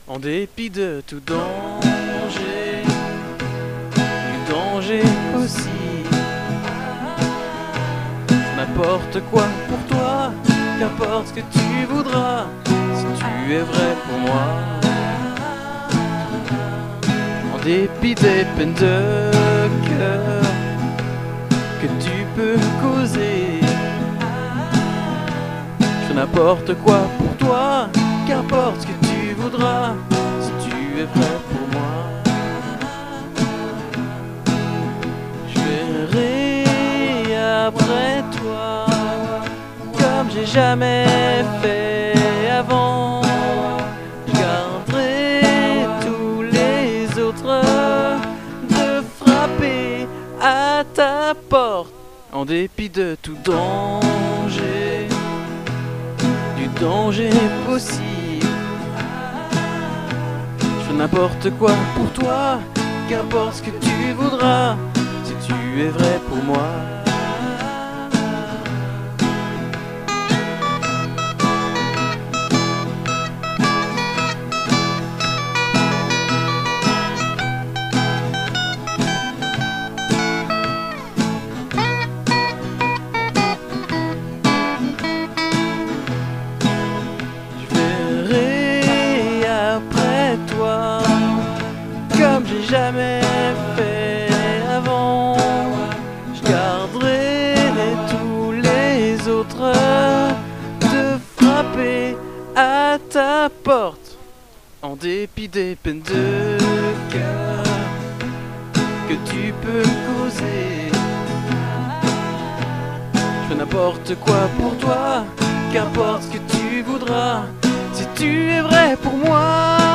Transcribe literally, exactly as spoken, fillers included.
En dépit de tout danger, du danger aussi, n'importe quoi pour toi, qu'importe ce que tu voudras, si tu es vrai pour moi. En dépit des peines de cœur que tu peux causer, je fais n'importe quoi pour toi, qu'importe ce que tu voudras, si tu es vrai pour moi. Je verrai après toi comme j'ai jamais fait avant. Je garderai tous les autres de frapper à ta porte. En dépit de tout danger, du danger possible, je fais n'importe quoi pour toi, qu'importe ce que tu voudras, si tu es vrai pour moi. Comme j'ai jamais fait avant, je garderai tous les autres de frapper à ta porte. En dépit des peines de cœur que tu peux causer, je fais n'importe quoi pour toi, qu'importe ce que tu voudras, si tu es vrai pour moi.